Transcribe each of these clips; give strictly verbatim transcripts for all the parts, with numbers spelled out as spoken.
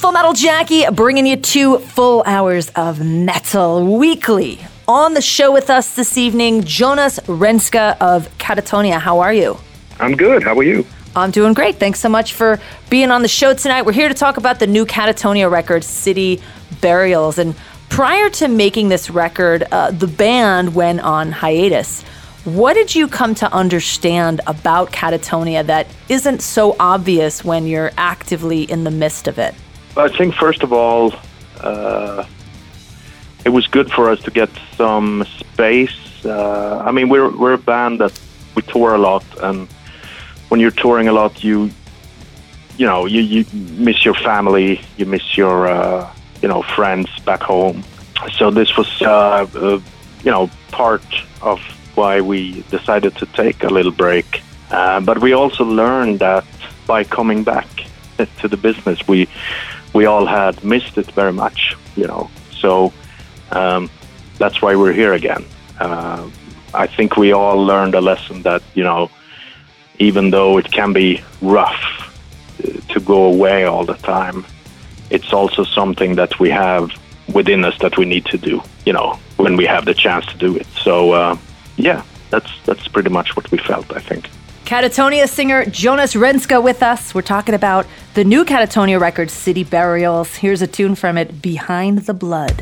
Full Metal Jackie bringing you two full hours of metal weekly. On the show with us this evening, Jonas Renska of Katatonia. How are you? I'm good. How are you? I'm doing great. Thanks so much for being on the show tonight. We're here to talk about the new Katatonia record, City Burials. And prior to making this record, uh, the band went on hiatus. What did you come to understand about Katatonia that isn't so obvious when you're actively in the midst of it? I think, first of all, uh, it was good for us to get some space. Uh, I mean, we're we're a band that we tour a lot, and when you're touring a lot, you you know you, you miss your family, you miss your uh, you know friends back home. So this was uh, uh, you know part of why we decided to take a little break. Uh, but we also learned that by coming back to the business, we we all had missed it very much, you know. So um, that's why we're here again. Uh, I think we all learned a lesson that, you know, even though it can be rough to go away all the time, it's also something that we have within us that we need to do, you know, when we have the chance to do it. So, uh, yeah, that's that's pretty much what we felt, I think. Katatonia singer Jonas Renska with us. We're talking about the new Katatonia record, City Burials. Here's a tune from it, Behind the Blood.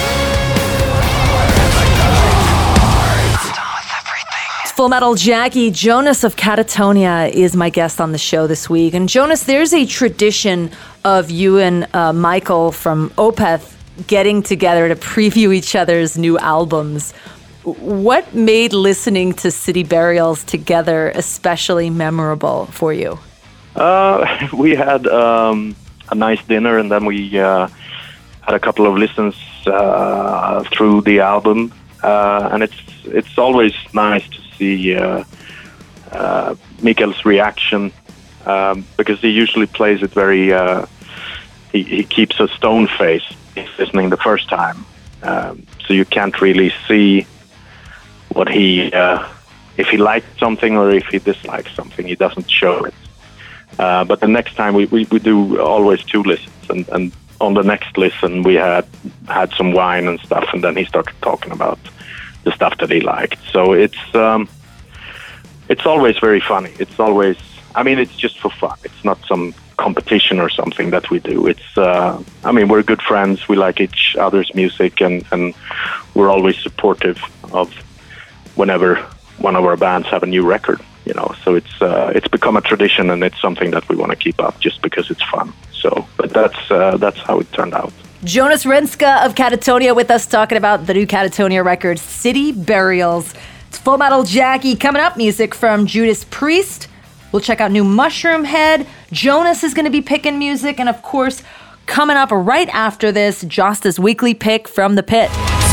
It's Full Metal Jackie. Jonas of Katatonia is my guest on the show this week. And Jonas, there's a tradition of you and uh, Michael from Opeth getting together to preview each other's new albums. What made listening to City Burials together especially memorable for you? Uh, we had um, a nice dinner, and then we uh, had a couple of listens uh, through the album. Uh, and it's it's always nice to see uh, uh, Mikael's reaction, um, because he usually plays it very... Uh, he, he keeps a stone face listening the first time. Um, so you can't really see what he, uh, if he liked something or if he dislikes something, he doesn't show it. Uh, but the next time we, we, we do always two listens, and, and on the next listen we had had some wine and stuff, and then he started talking about the stuff that he liked. So it's um, it's always very funny. It's always, I mean, it's just for fun. It's not some competition or something that we do. It's, uh, I mean, we're good friends. We like each other's music, and, and we're always supportive of whenever one of our bands have a new record, you know. So it's uh, it's become a tradition, and it's something that we want to keep up just because it's fun. So, but that's uh, that's how it turned out. Jonas Renska of Katatonia with us talking about the new Katatonia record, City Burials. It's Full Metal Jackie. Coming up, music from Judas Priest. We'll check out new Mushroom Head. Jonas is going to be picking music, and of course, coming up right after this, Josta's weekly pick from the pit.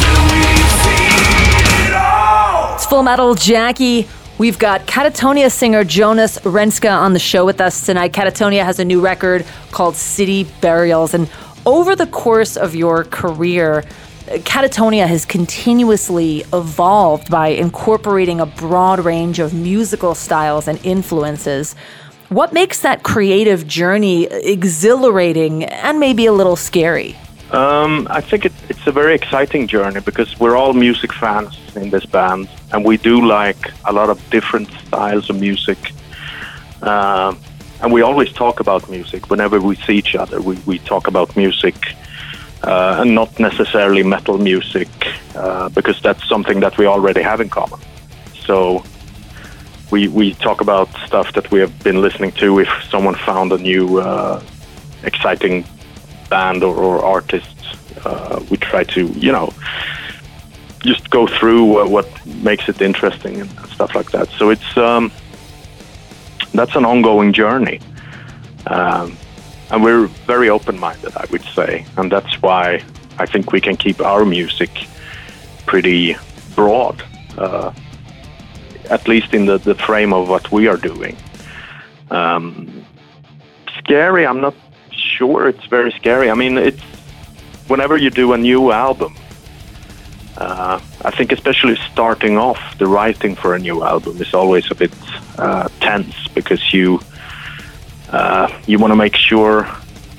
It's Full Metal Jackie. We've got Katatonia singer Jonas Renska on the show with us tonight. Katatonia has a new record called City Burials. And over the course of your career, Katatonia has continuously evolved by incorporating a broad range of musical styles and influences. What makes that creative journey exhilarating and maybe a little scary? Um, I think it, it's a very exciting journey because we're all music fans in this band, and we do like a lot of different styles of music. Uh, and we always talk about music whenever we see each other. We, we talk about music, uh, and not necessarily metal music, uh, because that's something that we already have in common. So we we talk about stuff that we have been listening to. If someone found a new uh, exciting band or, or artist, uh, we try to, you know, just go through what, what makes it interesting and stuff like that. So it's um, that's an ongoing journey, um, and we're very open-minded, I would say, and that's why I think we can keep our music pretty broad, uh, at least in the, the frame of what we are doing. Um, scary, I'm not sure it's very scary. I mean, it's whenever you do a new album, uh, I think especially starting off, the writing for a new album is always a bit uh, tense because you uh, you want to make sure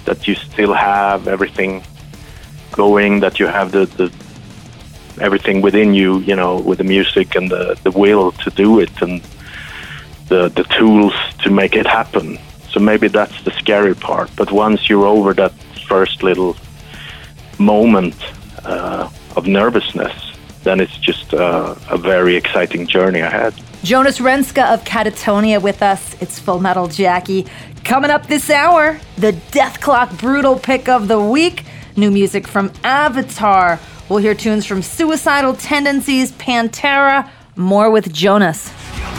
that you still have everything going, that you have the, the everything within you, you know, with the music and the, the will to do it and the the tools to make it happen. So maybe that's the scary part. But once you're over that first little moment uh, of nervousness, then it's just uh, a very exciting journey ahead. Jonas Renska of Katatonia with us. It's Full Metal Jackie. Coming up this hour, the Dethklok Brutal Pick of the Week. New music from Avatar. We'll hear tunes from Suicidal Tendencies, Pantera. More with Jonas.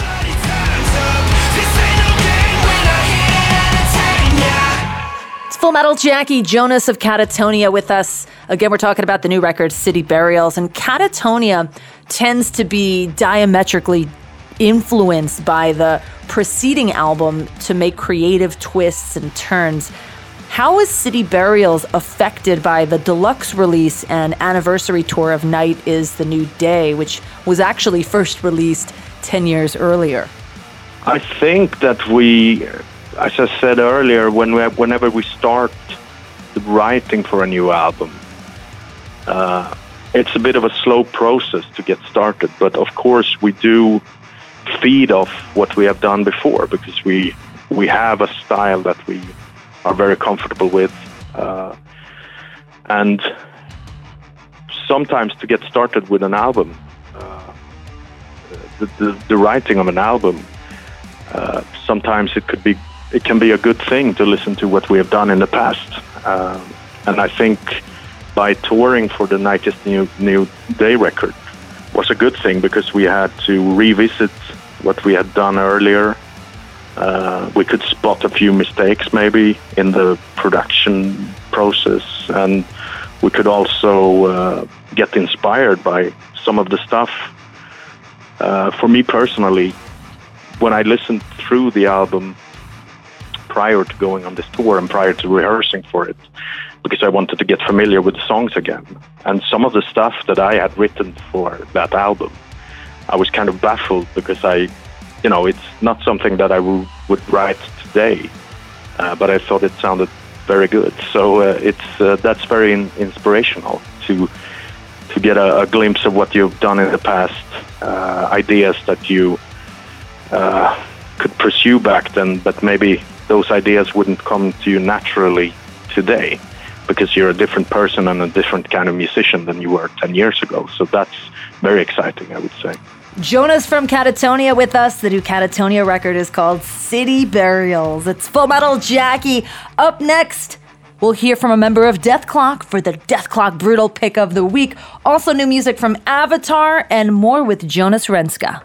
Full Metal Jackie, Jonas of Katatonia with us. Again, we're talking about the new record, City Burials. And Katatonia tends to be diametrically influenced by the preceding album to make creative twists and turns. How is City Burials affected by the deluxe release and anniversary tour of Night is the New Day, which was actually first released ten years earlier? I think that we... As I said earlier, when we, whenever we start writing for a new album, uh, it's a bit of a slow process to get started. But of course, we do feed off what we have done before because we we have a style that we are very comfortable with. Uh, and sometimes to get started with an album, uh, the, the, the writing of an album, uh, sometimes it could be It can be a good thing to listen to what we have done in the past. Um, and I think by touring for the Night is the New, New Day record was a good thing because we had to revisit what we had done earlier. Uh, we could spot a few mistakes maybe in the production process, and we could also uh, get inspired by some of the stuff. Uh, for me personally, when I listened through the album prior to going on this tour and prior to rehearsing for it, because I wanted to get familiar with the songs again. And some of the stuff that I had written for that album, I was kind of baffled because I, you know, it's not something that I w- would write today, uh, but I thought it sounded very good. So uh, it's uh, that's very in- inspirational to to get a, a glimpse of what you've done in the past, uh, ideas that you uh, could pursue back then, but maybe those ideas wouldn't come to you naturally today because you're a different person and a different kind of musician than you were ten years ago. So that's very exciting, I would say. Jonas from Katatonia with us. The new Katatonia record is called City Burials. It's Full Metal Jackie. Up next, we'll hear from a member of Dethklok for the Dethklok Brutal Pick of the Week. Also new music from Avatar and more with Jonas Renska.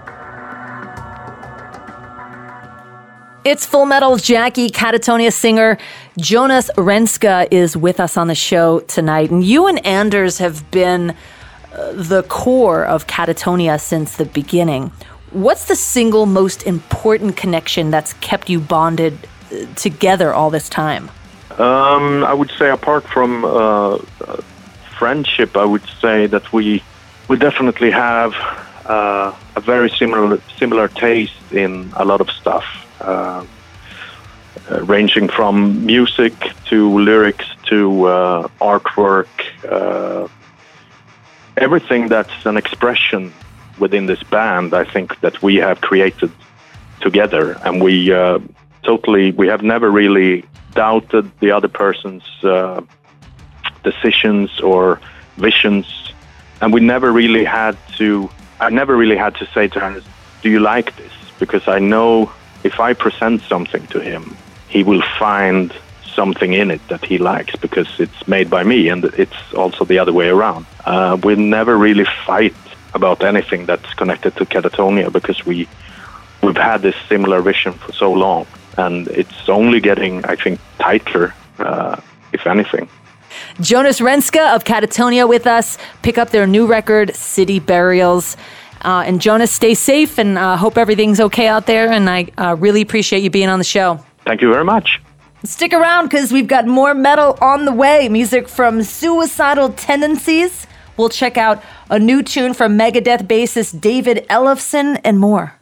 It's Full Metal Jackie. Katatonia singer Jonas Renska is with us on the show tonight. And you and Anders have been uh, the core of Katatonia since the beginning. What's the single most important connection that's kept you bonded uh, together all this time? Um, I would say apart from uh, friendship, I would say that we we definitely have uh, a very similar similar taste in a lot of stuff. Uh, uh, ranging from music to lyrics to uh, artwork, uh, everything that's an expression within this band, I think that we have created together, and we uh, totally, we have never really doubted the other person's uh, decisions or visions, and we never really had to, I never really had to say to her, do you like this? Because I know if I present something to him, he will find something in it that he likes because it's made by me, and it's also the other way around. Uh, we never really fight about anything that's connected to Katatonia because we, we've had this similar vision for so long, and it's only getting, I think, tighter, uh, if anything. Jonas Renska of Katatonia with us. Pick up their new record, City Burials. Uh, and Jonas, stay safe and uh, hope everything's okay out there. And I uh, really appreciate you being on the show. Thank you very much. Stick around because we've got more metal on the way. Music from Suicidal Tendencies. We'll check out a new tune from Megadeth bassist David Ellefson and more.